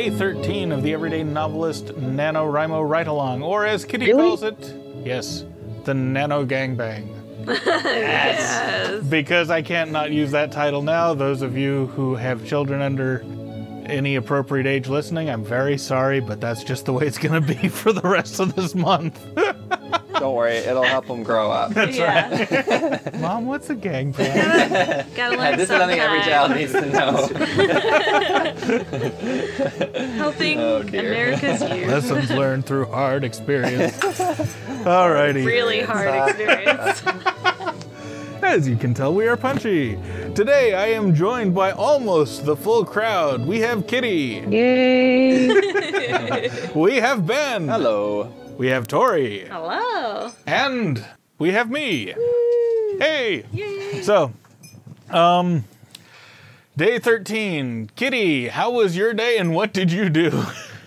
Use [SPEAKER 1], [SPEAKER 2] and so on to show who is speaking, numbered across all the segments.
[SPEAKER 1] day 13 of the Everyday Novelist NaNoWriMo Ride-Along, or as Kitty
[SPEAKER 2] Really?
[SPEAKER 1] calls it, yes, the Nano Gangbang.
[SPEAKER 3] Yes.
[SPEAKER 1] Because I can't not use that title now. Those of you who have children under any appropriate age listening, I'm very sorry, but that's just the way it's going to be for the rest of this month.
[SPEAKER 4] Don't worry, it'll help them grow up.
[SPEAKER 3] Yeah.
[SPEAKER 1] Mom, what's a gangbang?
[SPEAKER 3] Gotta learn
[SPEAKER 4] This is something every child needs to know.
[SPEAKER 3] Helping
[SPEAKER 4] Oh, dear.
[SPEAKER 3] America's youth.
[SPEAKER 1] Lessons learned through hard experience. Alrighty.
[SPEAKER 3] Really hard experience.
[SPEAKER 1] As you can tell, we are punchy. Today, I am joined by almost the full crowd. We have Kitty.
[SPEAKER 2] Yay!
[SPEAKER 1] We have Ben.
[SPEAKER 4] Hello.
[SPEAKER 1] We have Tori.
[SPEAKER 3] Hello.
[SPEAKER 1] And we have me. Hey.
[SPEAKER 3] Yay.
[SPEAKER 1] So, day 13. Kitty, how was your day and what did you do?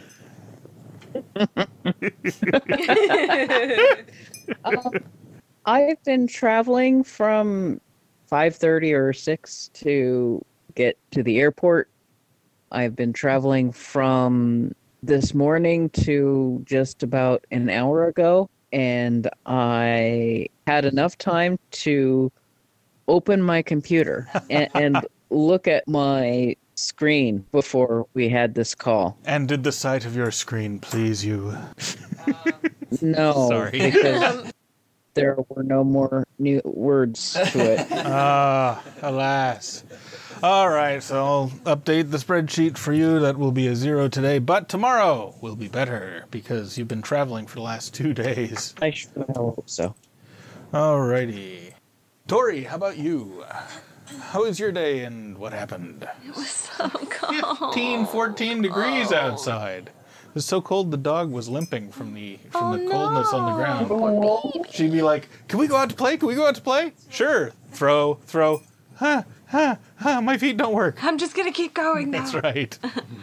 [SPEAKER 2] I've been traveling from 5:30 or 6 to get to the airport. I've been traveling from this morning to just about an hour ago, and I had enough time to open my computer and look at my screen before we had this call.
[SPEAKER 1] And did the sight of your screen please you?
[SPEAKER 2] No,
[SPEAKER 1] Sorry.
[SPEAKER 2] because there were no more new words to it.
[SPEAKER 1] Ah, alas. All right, so I'll update the spreadsheet for you. That will be a 0 today, but tomorrow will be better because you've been traveling for the last 2 days.
[SPEAKER 2] I sure hope so.
[SPEAKER 1] All righty. Tori, how about you? How was your day and what happened?
[SPEAKER 3] It was so cold.
[SPEAKER 1] 15, 14 degrees outside. It was so cold the dog was limping from the coldness on the ground. She'd be like, "Can we go out to play? Can we go out to play?" Sure. Throw. My feet don't work.
[SPEAKER 3] I'm just gonna keep going now.
[SPEAKER 1] That's right.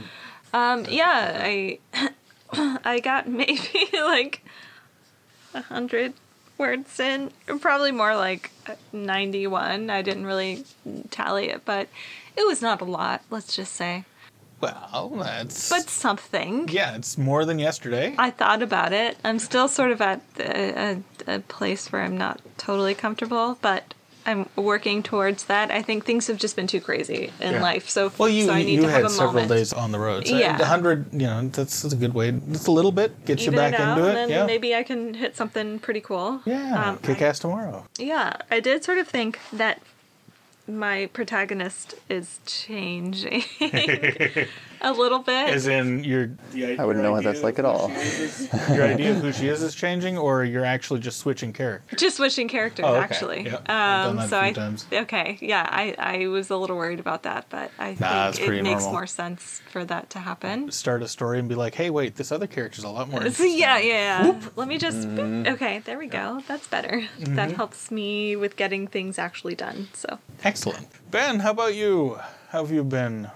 [SPEAKER 3] Yeah, I got maybe like 100 words in, probably more like 91. I didn't really tally it, but it was not a lot, let's just say.
[SPEAKER 1] Well, that's...
[SPEAKER 3] But something.
[SPEAKER 1] Yeah, it's more than yesterday.
[SPEAKER 3] I thought about it. I'm still sort of at a place where I'm not totally comfortable, but I'm working towards that. I think things have just been too crazy in life, so
[SPEAKER 1] Well,
[SPEAKER 3] so I need to have
[SPEAKER 1] had
[SPEAKER 3] a
[SPEAKER 1] several
[SPEAKER 3] moment.
[SPEAKER 1] days on the road. So
[SPEAKER 3] Yeah.
[SPEAKER 1] 100, that's a good way. Just a little bit, gets you
[SPEAKER 3] Even
[SPEAKER 1] back
[SPEAKER 3] out,
[SPEAKER 1] into it.
[SPEAKER 3] and
[SPEAKER 1] Yeah.
[SPEAKER 3] then maybe I can hit something pretty cool.
[SPEAKER 1] Yeah, kick ass tomorrow.
[SPEAKER 3] Yeah, I did sort of think that my protagonist is changing a little bit.
[SPEAKER 1] As in,
[SPEAKER 4] I wouldn't know what that's like at all.
[SPEAKER 1] Your idea of who she is chanching, or you're actually just switching characters?
[SPEAKER 3] Just switching characters,
[SPEAKER 1] Oh, okay.
[SPEAKER 3] actually.
[SPEAKER 1] Yeah, I've done that
[SPEAKER 3] so
[SPEAKER 1] a few times.
[SPEAKER 3] Okay, yeah, I was a little worried about that, but I
[SPEAKER 1] that's
[SPEAKER 3] think
[SPEAKER 1] pretty
[SPEAKER 3] it makes
[SPEAKER 1] normal.
[SPEAKER 3] more sense for that to happen.
[SPEAKER 1] Start a story and be like, hey, wait, this other character's a lot more
[SPEAKER 3] So
[SPEAKER 1] interesting.
[SPEAKER 3] yeah. Let me just. Okay, there we go. That's better. That helps me with getting things actually done. So.
[SPEAKER 1] Excellent. Ben, how about you? How have you been?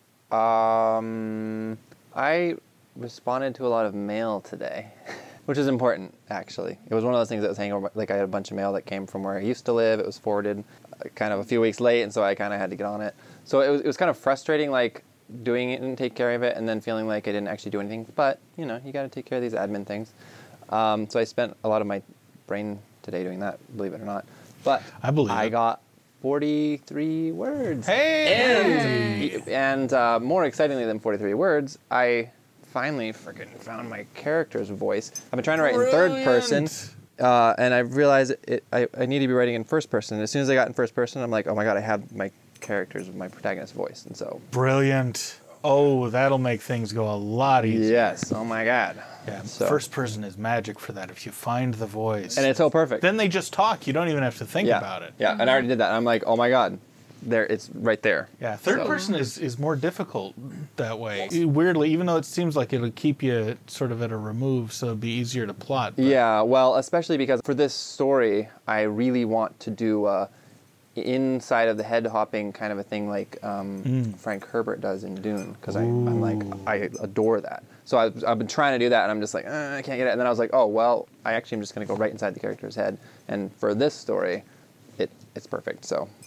[SPEAKER 4] I responded to a lot of mail today, which is important, actually. It was one of those things that was hanging over, like I had a bunch of mail that came from where I used to live. It was forwarded kind of a few weeks late, and so I kind of had to get on it. So it was kind of frustrating, like, doing it and take care of it, and then feeling like I didn't actually do anything. But, you got to take care of these admin things. So I spent a lot of my brain today doing that, believe it or not. But
[SPEAKER 1] I believe
[SPEAKER 4] I
[SPEAKER 1] it.
[SPEAKER 4] got 43 words.
[SPEAKER 1] Hey!
[SPEAKER 4] And more excitingly than 43 words, I finally freaking found my character's voice. I've been trying to write in third person, and I realized I need to be writing in first person. As soon as I got in first person, I'm like, oh my god, I have my my protagonist's voice. And so...
[SPEAKER 1] Brilliant. Oh, that'll make things go a lot easier.
[SPEAKER 4] Yes, oh my god.
[SPEAKER 1] Yeah,
[SPEAKER 4] So-
[SPEAKER 1] first person is magic for that if you find the voice.
[SPEAKER 4] And it's so perfect.
[SPEAKER 1] Then they just talk. You don't even have to think
[SPEAKER 4] yeah.
[SPEAKER 1] about it.
[SPEAKER 4] Yeah, and I already did that. I'm like, oh my god, there, it's right there.
[SPEAKER 1] Yeah, third
[SPEAKER 4] So-
[SPEAKER 1] person is more difficult that way. Weirdly, even though it seems like it'll keep you sort of at a remove, so it'd be easier to plot. But
[SPEAKER 4] Yeah, well, especially because for this story, I really want to do inside of the head hopping kind of a thing like Frank Herbert does in Dune, because I'm like, I adore that. So I've been trying to do that, and I'm just like, I can't get it. And then I was like, oh, well, I actually am just going to go right inside the character's head. And for this story, it's perfect. So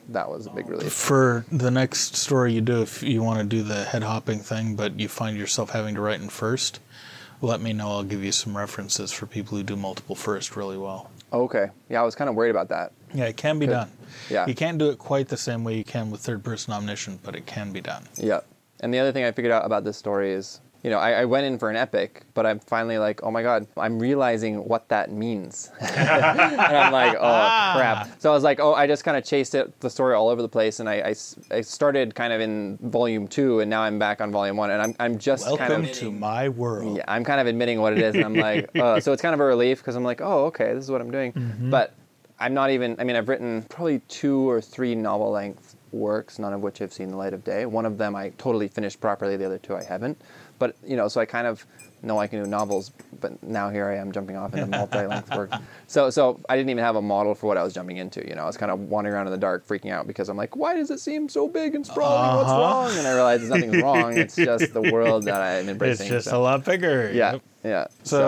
[SPEAKER 4] that was a big relief.
[SPEAKER 1] For the next story you do, if you want to do the head hopping thing, but you find yourself having to write in first, let me know. I'll give you some references for people who do multiple first really well.
[SPEAKER 4] Okay. Yeah, I was kind of worried about that.
[SPEAKER 1] Yeah, it can be done.
[SPEAKER 4] Yeah.
[SPEAKER 1] You can't do it quite the same way you can with third-person omniscient, but it can be done.
[SPEAKER 4] Yeah. And the other thing I figured out about this story is, I went in for an epic, but I'm finally like, oh my God, I'm realizing what that means. And I'm like, oh, crap. So I was like, I just kind of chased the story all over the place, and I started kind of in volume 2, and now I'm back on volume 1, and I'm just
[SPEAKER 1] Welcome to my world.
[SPEAKER 4] Yeah, I'm kind of admitting what it is, and I'm like, so it's kind of a relief, because I'm like, oh, okay, this is what I'm doing.
[SPEAKER 1] Mm-hmm.
[SPEAKER 4] But I'm not even, I've written probably 2 or 3 novel-length works, none of which have seen the light of day. One of them I totally finished properly, the other 2 I haven't. But, so I kind of know I can do novels, but now here I am jumping off into multi-length work. So I didn't even have a model for what I was jumping into, I was kind of wandering around in the dark, freaking out, because I'm like, why does it seem so big and sprawling? What's wrong? And I realized nothing's wrong. It's just the world that I'm embracing.
[SPEAKER 1] It's just a lot bigger.
[SPEAKER 4] Yeah,
[SPEAKER 1] Yep.
[SPEAKER 4] yeah.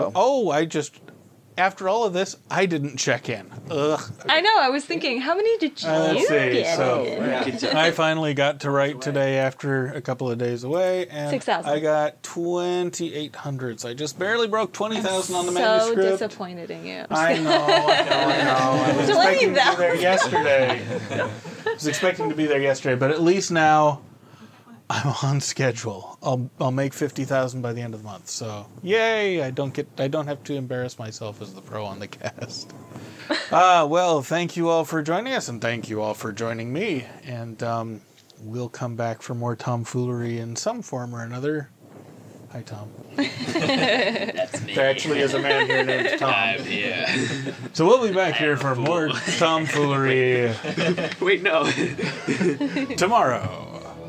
[SPEAKER 1] After all of this, I didn't check in. Ugh.
[SPEAKER 3] I know. I was thinking, how many did you
[SPEAKER 1] Let's see.
[SPEAKER 3] get?
[SPEAKER 1] So I finally got to write today after a couple of days away, and
[SPEAKER 3] 6,000.
[SPEAKER 1] I got 2,800. I just barely broke 20,000 on the
[SPEAKER 3] So
[SPEAKER 1] manuscript.
[SPEAKER 3] disappointed in you.
[SPEAKER 1] I know. I was expecting to be there yesterday. I was expecting to be there yesterday, but at least now I'm on schedule. I'll make 50,000 by the end of the month. So yay! I don't have to embarrass myself as the pro on the cast. Well, thank you all for joining us, and thank you all for joining me. And we'll come back for more tomfoolery in some form or another. Hi, Tom.
[SPEAKER 5] That's me.
[SPEAKER 1] There actually is a man here named Tom.
[SPEAKER 5] I'm here.
[SPEAKER 1] So we'll be back here for more tomfoolery
[SPEAKER 5] Wait, no.
[SPEAKER 1] tomorrow.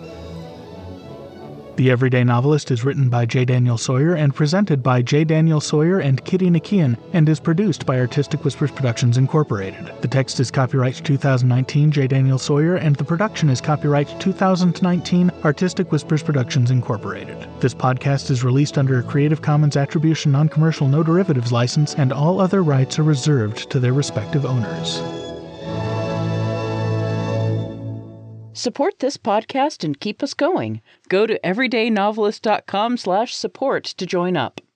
[SPEAKER 1] The Everyday Novelist is written by J. Daniel Sawyer and presented by J. Daniel Sawyer and Kitty Nakian, and is produced by Artistic Whispers Productions Incorporated. The text is copyright 2019 J. Daniel Sawyer, and the production is copyright 2019 Artistic Whispers Productions Incorporated. This podcast is released under a Creative Commons Attribution Non-Commercial No Derivatives license, and all other rights are reserved to their respective owners.
[SPEAKER 2] Support this podcast and keep us going. Go to everydaynovelist.com/support to join up.